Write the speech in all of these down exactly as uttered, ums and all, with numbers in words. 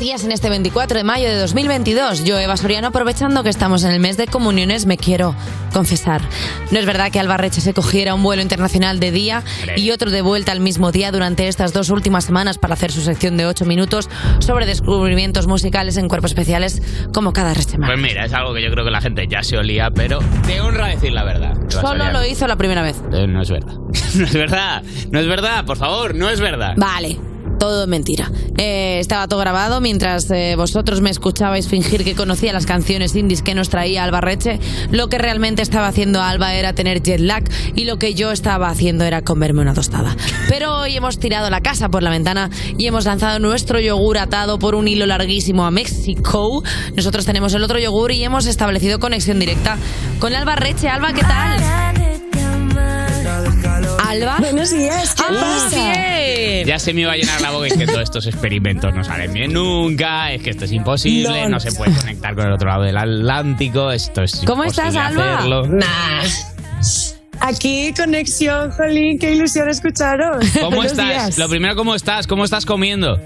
días en este veinticuatro de mayo de dos mil veintidós. Yo, Eva Soriano, aprovechando que estamos en el mes de comuniones, me quiero confesar. No es verdad que Alba Reche se cogiera un vuelo internacional de día y otro de vuelta al mismo día durante estas dos últimas semanas para hacer su sección de ocho minutos sobre descubrimientos musicales en Cuerpos Especiales, como cada semana. Pues mira, es algo que yo creo que la gente ya se olía, pero te honra decir la verdad. Solo lo hizo la primera vez. Eh, no es verdad. No es verdad. No es verdad, por favor, no es verdad. Vale. Todo mentira. Eh, estaba todo grabado mientras eh, vosotros me escuchabais fingir que conocía las canciones indies que nos traía Alba Reche. Lo que realmente estaba haciendo Alba era tener jet lag y lo que yo estaba haciendo era comerme una tostada. Pero hoy hemos tirado la casa por la ventana y hemos lanzado nuestro yogur atado por un hilo larguísimo a México. Nosotros tenemos el otro yogur y hemos establecido conexión directa con Alba Reche. Alba, ¿qué tal? Alba. Buenos días, ¿qué ah, pasa? Bien. Ya se me iba a llenar la boca, es que todos estos experimentos no salen bien nunca, es que esto es imposible, no, no se puede conectar con el otro lado del Atlántico, esto es ¿Cómo imposible estás, Alba? hacerlo. Nah. Aquí, conexión, jolín, qué ilusión escucharos. ¿Cómo Buenos estás? días. Lo primero, ¿cómo estás? ¿Cómo estás comiendo?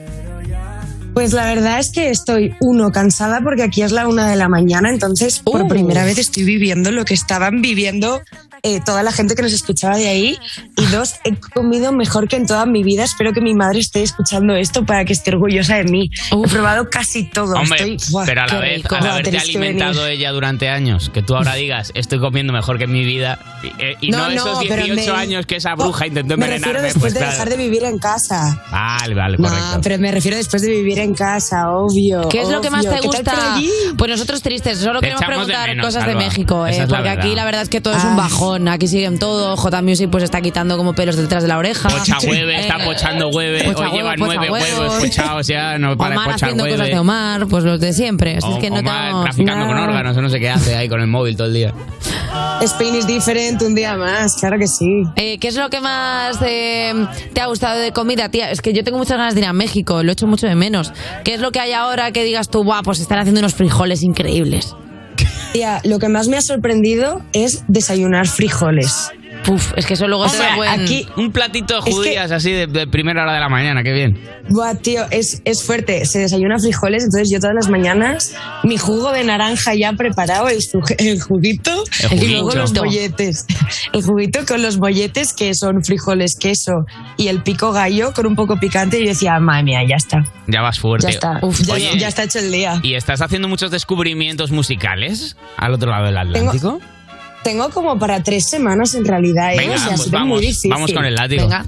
Pues la verdad es que estoy, uno, cansada porque aquí es la una de la mañana, entonces por uh. primera vez estoy viviendo lo que estaban viviendo eh, toda la gente que nos escuchaba de ahí. Y dos, he comido mejor que en toda mi vida. Espero que mi madre esté escuchando esto para que esté orgullosa de mí. Uf. He probado casi todo. Hombre, estoy, ¡buah, pero a la vez, rico, al haberte alimentado ella durante años, que tú ahora digas, estoy comiendo mejor que en mi vida, y, y no, no esos dieciocho me, años que esa bruja oh, intentó envenenarme. Me refiero después pues, de claro. dejar de vivir en casa. Vale, vale, no, correcto. pero me refiero después de vivir en casa, obvio. ¿Qué es obvio. lo que más te gusta? Pues nosotros tristes, solo te queremos preguntar de menos, cosas Alba. de México, eh, porque la aquí la verdad es que todo es un bajón, aquí siguen todo, J Music pues está quitando como pelos detrás de la oreja. Pocha hueve, eh, está pochando hueve, pocha hoy huevo, llevan pocha nueve huevos. huevos pochados ya, no para Omar de pochar haciendo hueve. cosas de Omar, pues los de siempre. Así o, es que no Omar tenemos... traficando no. con órganos, o no sé qué hace ahí con el móvil todo el día. Spain is different, un día más, claro que sí. Eh, ¿Qué es lo que más eh, te ha gustado de comida, tía? Es que yo tengo muchas ganas de ir a México, lo echo mucho de menos. ¿Qué es lo que hay ahora que digas tú, guau, pues están haciendo unos frijoles increíbles? Tía, lo que más me ha sorprendido es desayunar frijoles. Puf, es que eso luego Hombre, te buen... aquí un platito de judías que, así de, de primera hora de la mañana, qué bien. Buah, tío, es, es fuerte. Se desayuna frijoles, entonces yo todas las mañanas mi jugo de naranja ya preparado, el, el juguito, el y luego los bolletes. El juguito con los bolletes que son frijoles, queso y el pico gallo con un poco picante y yo decía, madre mía, ya está. Ya vas fuerte. Ya está, Uf, ya, Oye, ya está hecho el día. ¿Y estás haciendo muchos descubrimientos musicales al otro lado del Atlántico? Tengo, tengo como para tres semanas en realidad, ¿eh? Venga, o sea, pues ha sido vamos, muy difícil. vamos con el látigo. Venga.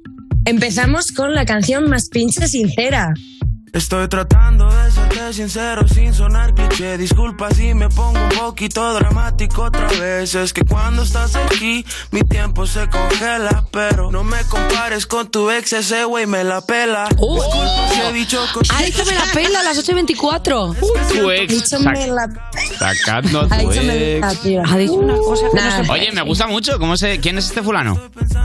Empezamos con la canción más pinche sincera. Estoy tratando de serte sincero sin sonar cliché. Disculpa si me pongo un poquito dramático otra vez. Es que cuando estás aquí mi tiempo se congela. Pero no me compares con tu ex, ese güey me la pela. Oh. Disculpa si he dicho cosas. Ha dicho me la pela a las ocho y veinticuatro. Uh, tu ex. Dicho me la... Sacando a Ha tu dicho me la... ex. Ha dicho una cosa que Nah. no se... Oye, me gusta mucho. ¿Cómo se... ¿Quién es este fulano?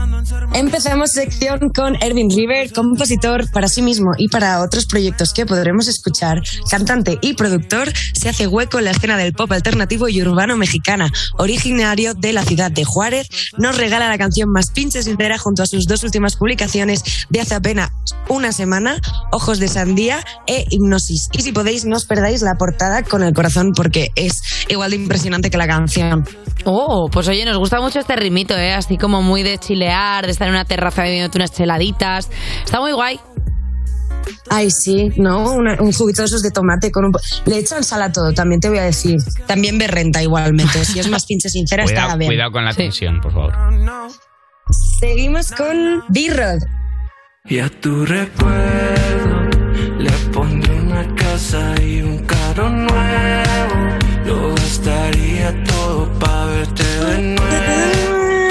Empezamos sección con Erwin River, compositor para sí mismo y para otros proyectos que podremos escuchar. Cantante y productor, se hace hueco en la escena del pop alternativo y urbano mexicana. Originario de la ciudad de Juárez, nos regala la canción más pinche sincera junto a sus dos últimas publicaciones de hace apenas una semana, Ojos de Sandía e Hipnosis. Y si podéis, no os perdáis la portada con el corazón porque es igual de impresionante que la canción. Oh, pues oye, nos gusta mucho este ritmito, ¿eh? Así como muy de chilear, de estar en una terraza bebiéndote unas cheladitas. Está muy guay. Ay, sí, ¿no? Una, un juguito de esos de tomate con un... Le echan sal a todo, también te voy a decir. También berrenta igualmente. Si es más pinche sincera, Cuidado, está bien. cuidado con la Sí. tensión, por favor. Seguimos con B-Rod. Y a tu recuerdo le pondré una casa y un carro nuevo. Lo gastaría todo pa' verte de nuevo.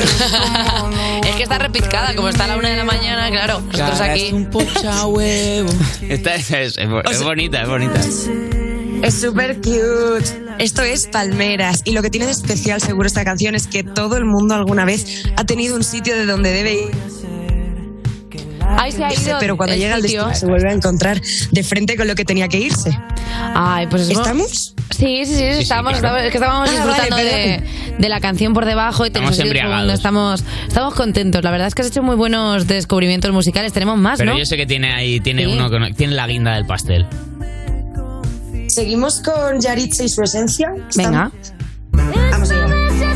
Es que está repizcada, como está a la una de la mañana, claro. Nosotros aquí... un pocha huevo. Esta es, es, es, es bonita, es bonita. Es súper cute. Esto es Palmeras. Y lo que tiene de especial seguro esta canción es que todo el mundo alguna vez ha tenido un sitio de donde debe ir. Ahí se ha ido Pero cuando el llega al sitio. destino se vuelve a encontrar de frente con lo que tenía que irse. Ay, pues es ¿Estamos? Sí, sí, sí, sí estábamos, sí, claro. estábamos, es que estábamos ah, disfrutando vale, de, de la canción por debajo y estamos embriagados. Estamos, estamos contentos. La verdad es que has hecho muy buenos descubrimientos musicales. Tenemos más, Pero ¿no? yo sé que tiene ahí, tiene sí. uno que tiene la guinda del pastel. Seguimos con Yaritza y su esencia. Venga. Vamos allá.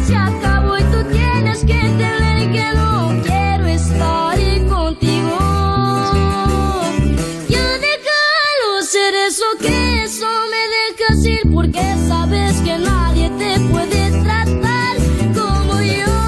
Eso que eso me dejas ir porque sabes que nadie te puede tratar como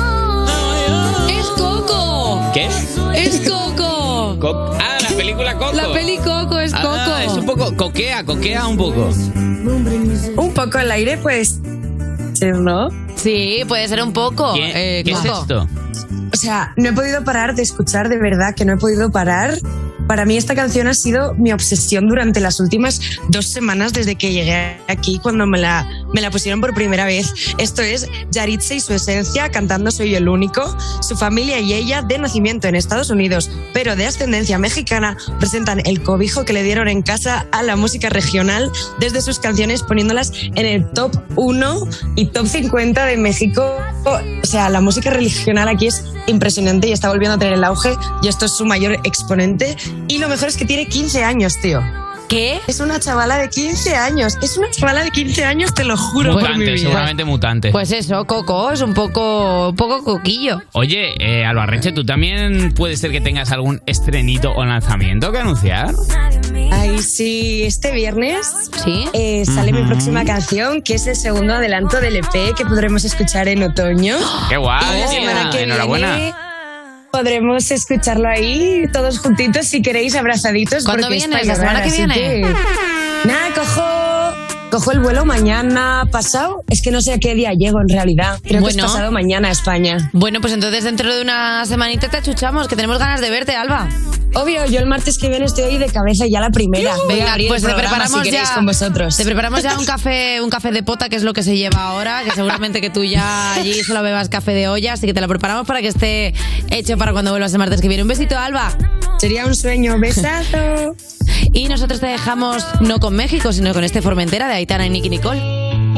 yo. ¡Es Coco! ¿Qué? ¡Es Coco! Co- ah, la película Coco. La peli Coco es Coco. Ah, es un poco coquea, coquea un poco. Un poco al aire, pues. ¿No? Sí, puede ser un poco. ¿Qué, eh, ¿qué es esto? O sea, no he podido parar de escuchar, de verdad que no he podido parar. Para mí esta canción ha sido mi obsesión durante las últimas dos semanas desde que llegué aquí, cuando me la, me la pusieron por primera vez. Esto es Yaritza y su esencia cantando Soy el único. Su familia y ella, de nacimiento en Estados Unidos, pero de ascendencia mexicana, presentan el cobijo que le dieron en casa a la música regional desde sus canciones, poniéndolas en el top uno y top cincuenta de México. O sea, la música regional aquí es impresionante y está volviendo a tener el auge, y esto es su mayor exponente. Y lo mejor es que tiene quince años, tío. ¿Qué? Es una chavala de quince años. Es una chavala de quince años, te lo juro. Mutante, por mi vida. seguramente mutante. Pues eso, Coco, es un poco, un poco coquillo. Oye, eh, Albarreche, ¿tú también puede ser que tengas algún estrenito o lanzamiento que anunciar? Ay, sí, este viernes ¿Sí? eh, sale uh-huh. mi próxima canción, que es el segundo adelanto del E P que podremos escuchar en otoño. ¡Qué guay! Y la semana que enhorabuena. viene podremos escucharlo ahí, todos juntitos, si queréis, abrazaditos. ¿Cuándo viene? ¿La semana que viene? Que... Nada, cojo, cojo el vuelo mañana pasado. Es que no sé a qué día llego en realidad. Creo bueno, que es pasado mañana a España. Bueno, pues entonces dentro de una semanita te achuchamos, que tenemos ganas de verte, Alba. Obvio, yo el martes que viene estoy ahí de cabeza ya la primera. Uh, Venga, pues te preparamos si ya con vosotros. Te preparamos ya un café, un café de pota, que es lo que se lleva ahora, que seguramente que tú ya allí solo bebas café de olla, así que te lo preparamos para que esté hecho para cuando vuelvas el martes que viene. Un besito, Alba. Sería un sueño, besazo. Y nosotros te dejamos no con México, sino con este Formentera de Aitana y Nicki Nicole.